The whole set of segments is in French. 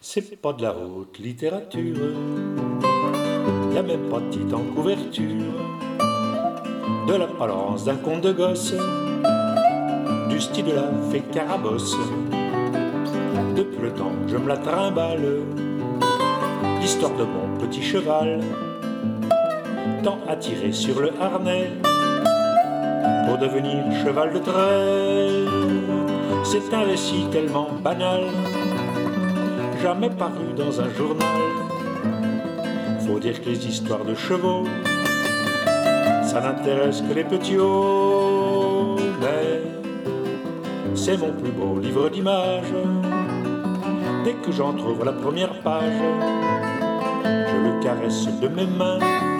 C'est pas de la haute littérature, y a même pas de titre en couverture, de l'apparence d'un conte de gosse, du style de la fée Carabosse. Depuis le temps que je me la trimballe, l'histoire de mon petit cheval, tant attiré sur le harnais pour devenir cheval de trait. C'est un récit tellement banal, jamais paru dans un journal. Faut dire que les histoires de chevaux, ça n'intéresse que les petits hauts. Mais c'est mon plus beau livre d'images. Dès que j'en trouve la première page, je le caresse de mes mains,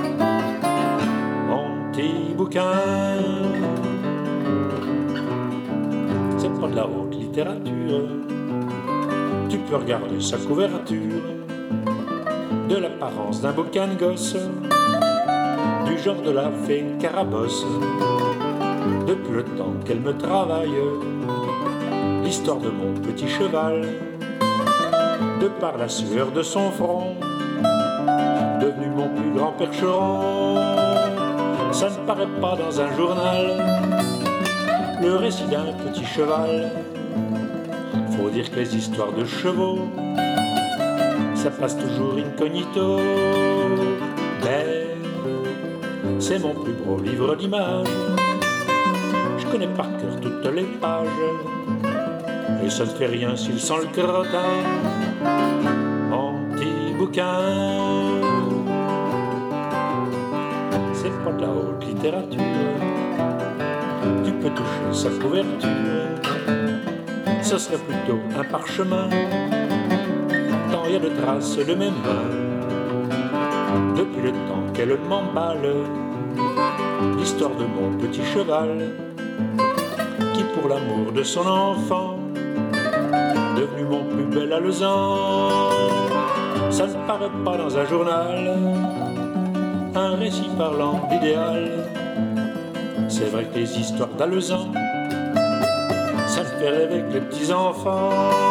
mon petit bouquin. C'est pas de la haute littérature, tu peux regarder sa couverture, de l'apparence d'un bouquin de gosse, du genre de la fée Carabosse. Depuis le temps qu'elle me travaille, l'histoire de mon petit cheval, de par la sueur de son front, devenu mon plus grand percheron. Ça ne paraît pas dans un journal, le récit d'un petit cheval. Faut dire que les histoires de chevaux, ça passe toujours incognito. Mais c'est mon plus beau livre d'images, je connais par cœur toutes les pages, et ça ne fait rien s'il sent le crottin, mon petit bouquin. C'est pas de la haute littérature, tu peux toucher sa couverture, ce serait plutôt un parchemin, tant il y a de traces de mes mains. Depuis le temps qu'elle m'emballe, l'histoire de mon petit cheval, qui pour l'amour de son enfant, devenu mon plus bel alezan. Ça ne paraît pas dans un journal, un récit parlant d'idéal. C'est vrai que les histoires d'alezan, ça me fait rêver que les petits enfants.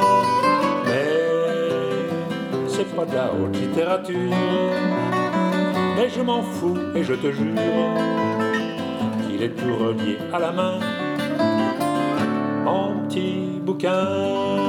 Mais c'est pas de la haute littérature, mais je m'en fous et je te jure qu'il est tout relié à la main, mon petit bouquin.